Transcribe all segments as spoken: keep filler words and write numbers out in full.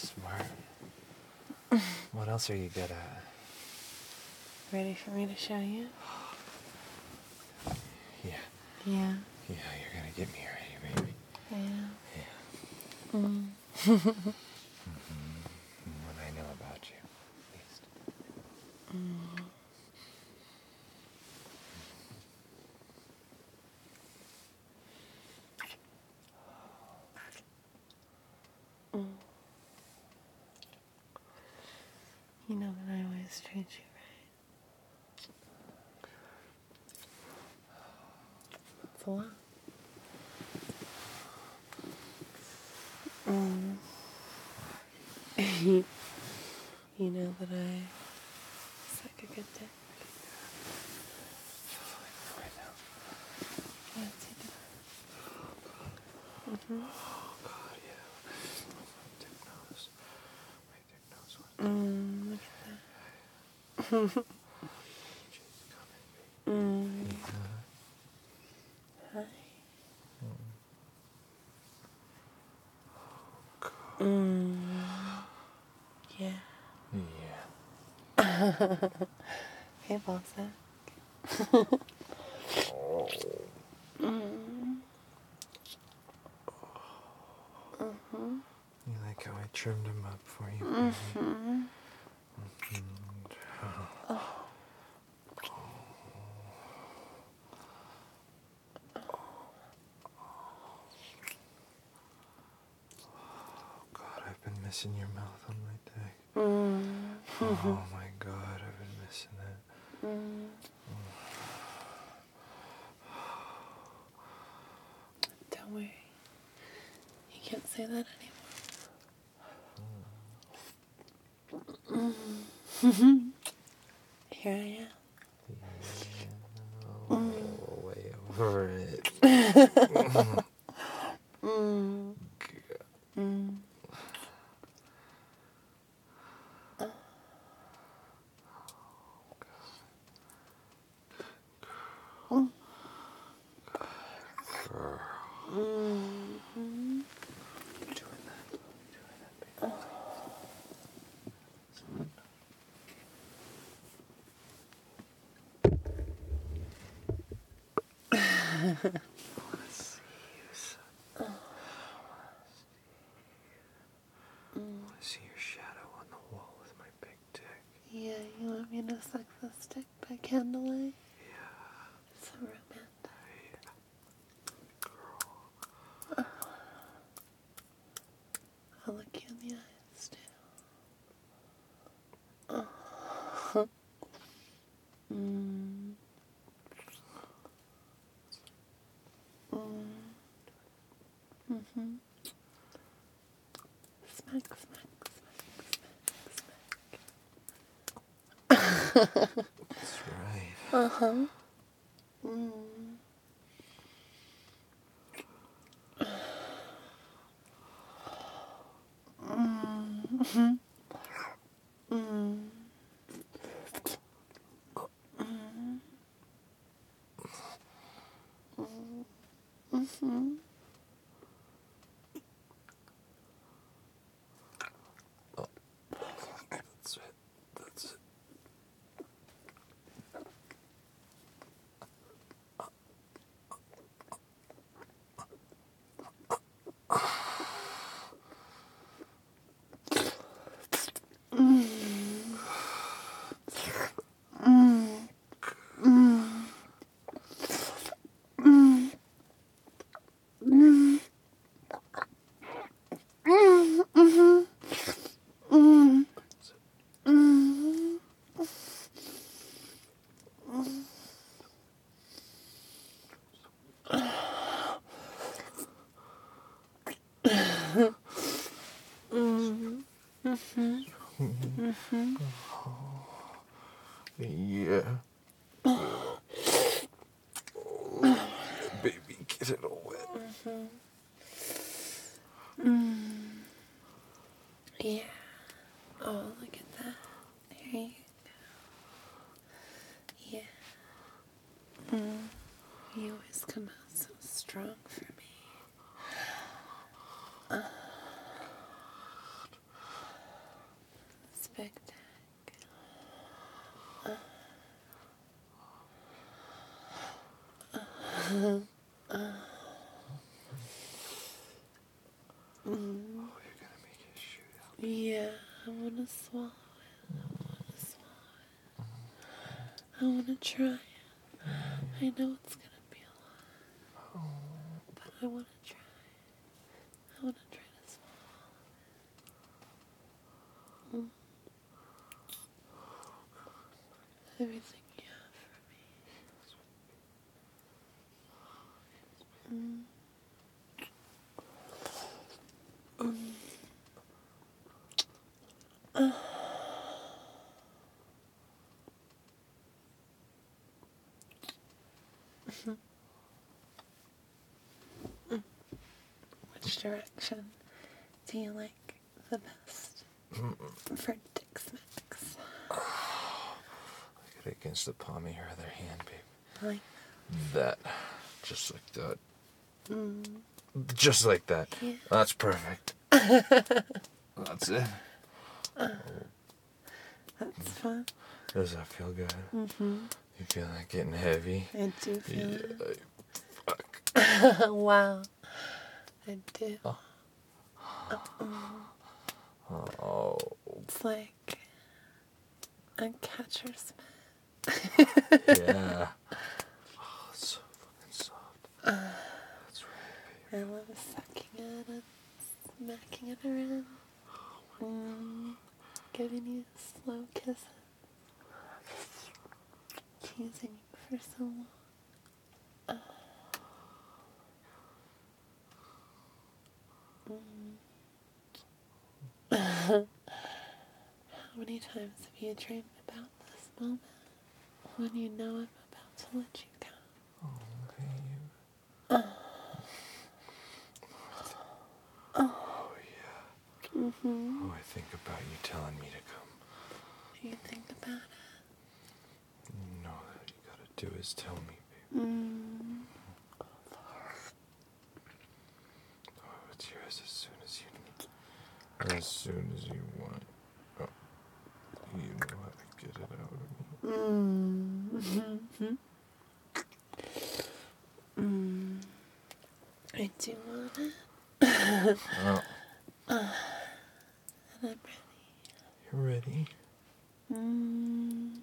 smart. What else are you good at? Ready for me to show you? Yeah. Yeah. Yeah, you're gonna get me ready, baby. Yeah. Yeah. Mm. mm-hmm. What I know about you, at least. Mm. Mm. You know that I always treat you right. It's a lot. Mm. You know that I suck a good dick. I know. Yes, you do. Mm-hmm. Oh, God, yeah. My dick knows. My dick knows what. Mm, look at that. She's coming, baby. Mm. Yeah. Hi. Mm. Oh, God. Mm. Yeah. Yeah. Hey, Bossa. Oh. Mm. Mm-hmm. You like how I trimmed him up for you, baby? Mm-hmm. Mm-hmm. Oh. Oh, God, I've been missing your mouth on my dick. Mm. Oh, my God, I've been missing it. Mm. Don't worry. You can't say that anymore. Mm. Here I am. Yeah, no, Mm. way over it. Mm. Mm. Oh. Girl. Mm-hmm. Doing that. Doing that, baby. Oh. I want to see you, son. I want to see your shadow on the wall with my big dick. Yeah, you want me to suck this dick by candlelight? Yeah. So romantic. Yeah. Girl. I'll look you in the eyes, too. Oh. Mm. Mm. Mm-hmm. Smack, smack, smack, smack, smack. That's right. Uh-huh. Mm. Mm-hmm. Mm. Mm. Mm-hmm. Oh. That's it. That's it. Mm-hmm. Yeah. Oh, yeah, baby, get it all wet. Mm-hmm. Mm. Yeah. Oh, look at that. There you go. Yeah. Mm. You always come out so strong for me. Uh. Mm. Oh, you're gonna make it shoot out. Yeah, I want to swallow it. I want to swallow it. I want to try it. I know it's going to be a lot. But I want to try. I want to try to swallow. Mm. Everything you have for me. Mm. Mm. Uh. Mm. Which direction do you like the best for Dick Smacks? Get it against the palm of your other hand, babe. Like that. Just like that. mm. Just like that. Yeah. That's perfect. That's it. Uh, that's fun. Does that feel good? Mm-hmm. You feel like getting heavy? I do feel yeah, it. Fuck. Wow. I do. Oh. Uh-uh. Oh. It's like a catcher's mitt. Yeah. Oh, it's so fucking soft. Uh, That's right, baby. I love sucking it and smacking it around. Mm, giving you slow kisses. Teasing you for so long. Uh. Mm. How many times have you dreamed about this moment when you know I'm about to let you go? Oh, babe. Uh. Oh, yeah. Mm-hmm. Oh, I think about you telling me to come. You think about it? You know that you gotta do is tell me, babe. Mm. Oh, it's yours as soon as you need. As soon as you want. Oh, you know how to get it out of me. Mm. Mm. I do want it. Oh. Uh, and I'm ready. You're ready? Mm.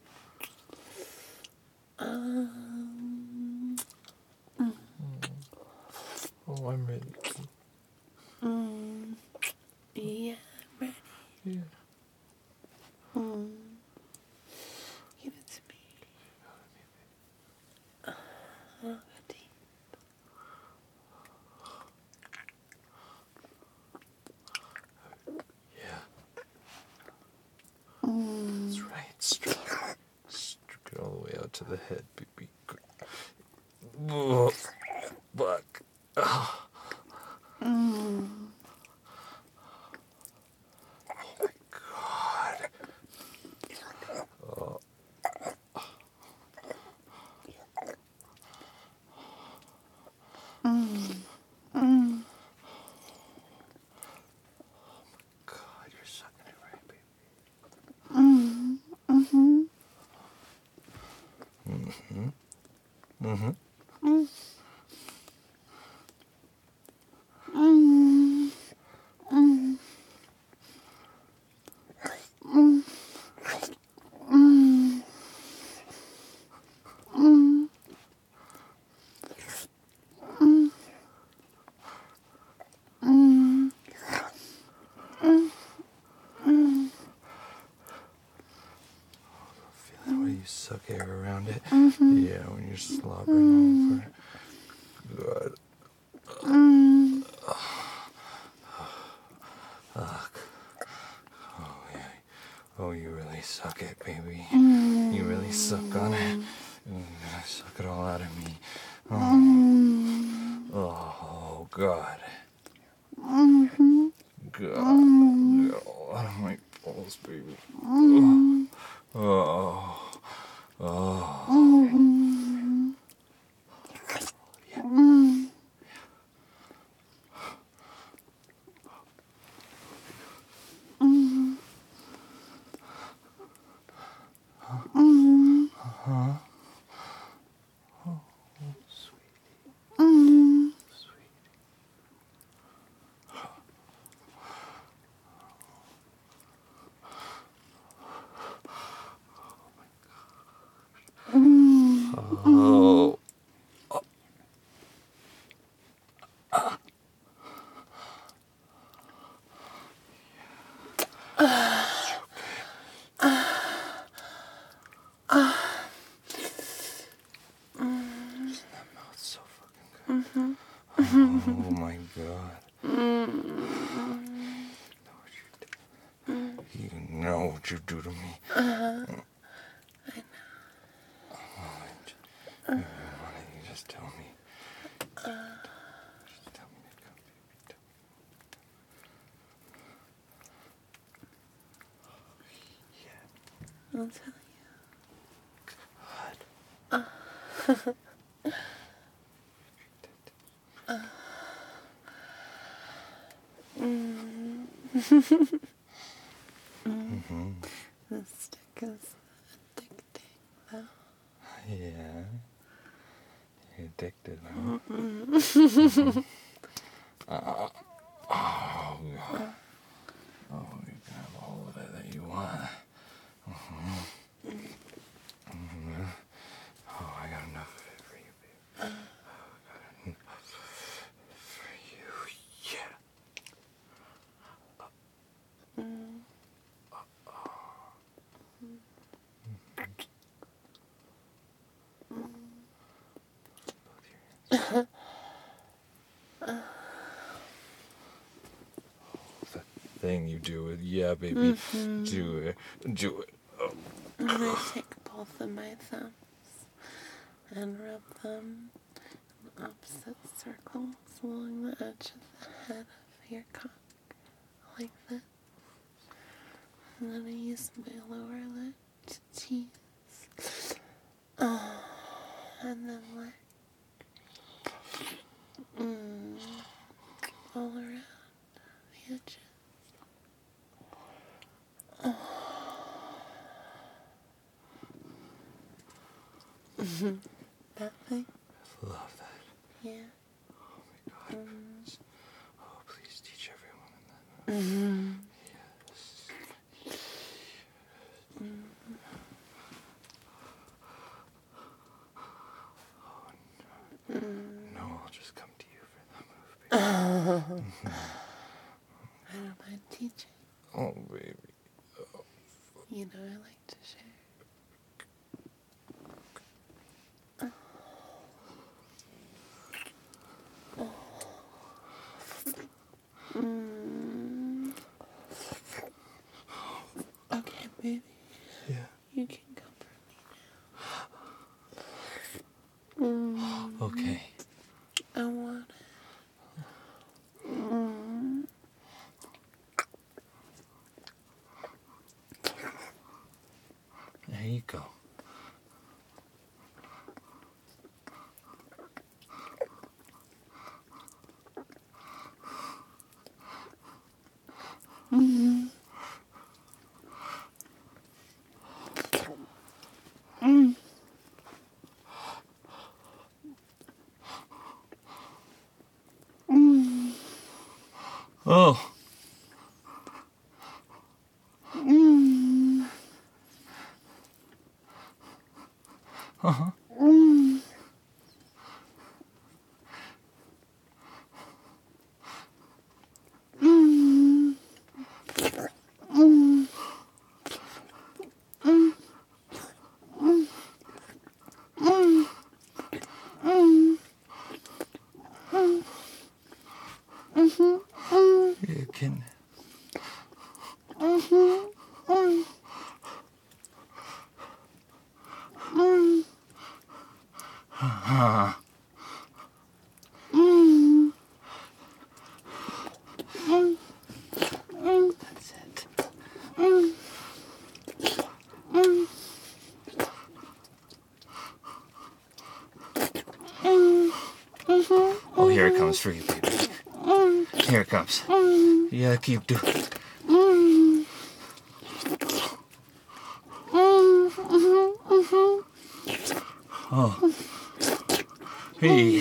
Um. Mm. Oh, I'm ready. Mm. Yeah, I'm ready. Yeah. Mm. Give it to me. Uh, oh, deep. Yeah. Mm. That's right. Stroke. Stroke it all the way out to the head, baby. Oh, fuck. Oh. Mm. Oh my god. Oh. Mm. Mm. God, you're sucking it right, baby. Mm. Mm-hmm. Mm-hmm. Mm-hmm. Mm. Mm. Mm. Mm. Mm. Mm. Mm. Mm. Mm. Mm. Feel that way you suck air around it? Mm-hmm. Yeah, when you're slobbering over it. Good. Mm. Fuck. Oh, yeah. Oh, you really suck it, baby. Mm. You really suck on it. Mm, suck it all out of me. Oh, Mm. oh God. Mm-hmm. God. Mm. Get all out of my balls, baby. Mm. Oh. Oh. Mm. Yeah. Mm. Mm. Mm. Huh? Oh, sweetie. Mm. Sweetie. Oh. That mouth's so fucking good. Oh my god. You know what you do to me. Uh-huh. I know. Oh, you just tell me. Just tell me to come, baby. Tell me. Yeah. I'll tell God. you. Mm-hmm. The stick is addicting, though. Yeah. You're addicted, huh? Mm-hmm. uh, oh, God. Oh, you can have all of it that you want. Mm-hmm. Mm-hmm. Oh, I got enough of it for you, baby. Oh, I got enough for you. Yeah. Mm. Thing you do it, yeah, baby, Mm-hmm. do it, do it. Oh. And I take both of my thumbs and rub them in opposite circles along the edge of the head of your cock, like this. And then I use my lower lip to tease. Oh, and then like, mm, all around the edges. Oh. That thing? I love that. Yeah. Oh my God. Mm. Oh, please teach everyone in that. Mm-hmm. Yes. Mm-hmm. Oh, no. Mm. No, I'll just come to you for that move, baby. Oh. I don't mind teaching. Oh, baby. Oh. You know I like to share. Mm. Okay, baby. Yeah. You can comfort me now. Mm. Okay. I want it. Mm. There you go. Mm-hmm. Mm. Mm. Oh. Mm. Uh-huh. Mm. Mm. Mm. Mm. Mm. Mm. Mm. Mm. Mhm. Mm. You can. Mhm. Mm. Mm. Uh-huh. Mm. Mm. Mm. That's it. Mm. Mm. Mm. Mhm. Oh, here it comes for you, baby. Mm. Here it comes. Mm. Yeah, keep doing it. Mm. Mm. Mhm. Mhm. Oh. Hey.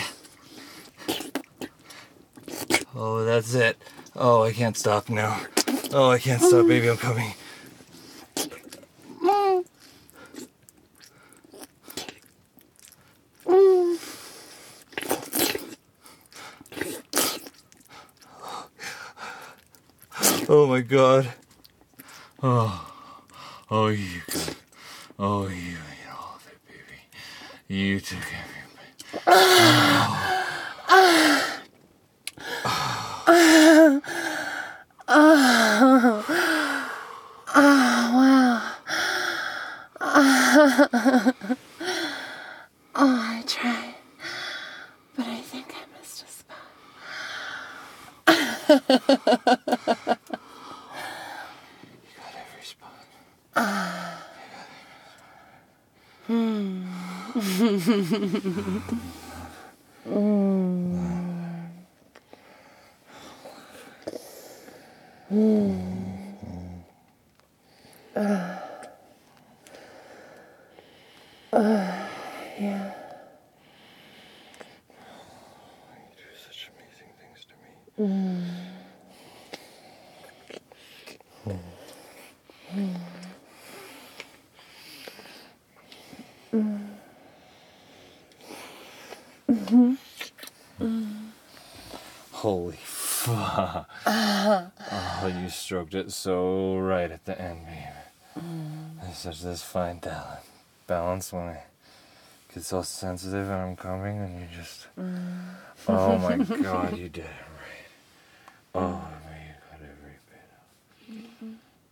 Oh, that's it. Oh, I can't stop now. Oh, I can't stop, baby. I'm coming. Mm. Oh my god. Oh. Oh, you got it. Oh, you ate all of it, baby. You took every bit. Oh. Oh, wow. Oh, I tried. But I think I missed a spot. You got every spot. Hmm. Uh, uh, yeah. You do such amazing things to me. Mm. Mm. Mm-hmm. Mm. Holy fuck. Uh, oh, you stroked it so right at the end, baby. Mm. There's such this fine talent. Balance when I get so sensitive and I'm coming and you just... Mm. Oh my god, you did it right. Oh, man, you got every bit of it. Mm-hmm.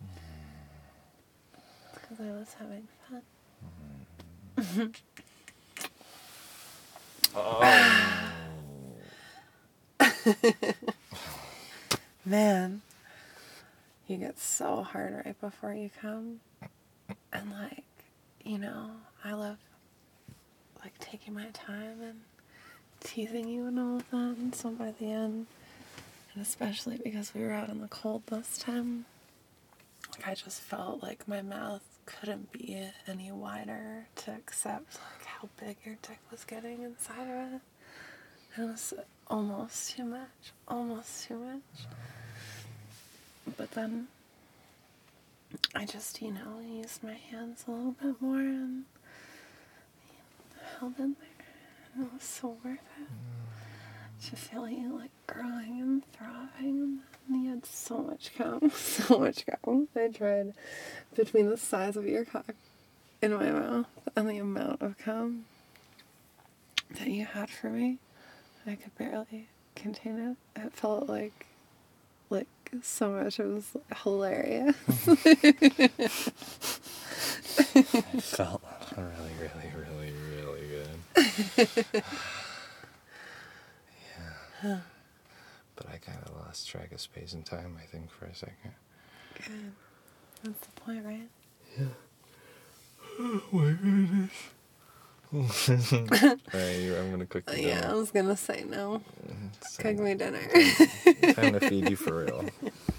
It's because I was having fun. Mm. Oh. Man, you get so hard right before you come. And like, you know, I love like taking my time and teasing you and all of that. And so by the end, and especially because we were out in the cold this time, like I just felt like my mouth couldn't be any wider to accept like how big your dick was getting inside of it. It was almost too much, almost too much. But then I just, you know, used my hands a little bit more and held in there. And it was so worth it. To feel you like growing and throbbing. And you had so much cum. So much cum. I tried between the size of your cock in my mouth and the amount of cum that you had for me. I could barely contain it. It felt like like so much. It was hilarious. It felt really, really, really, really good. Yeah. But I kind of lost track of space and time, I think, for a second. Good. That's the point, right? Yeah. Oh my goodness. Alright, I'm gonna cook you Yeah, dinner. I was gonna say no. It's Cook time, me dinner. time, time to feed you for real.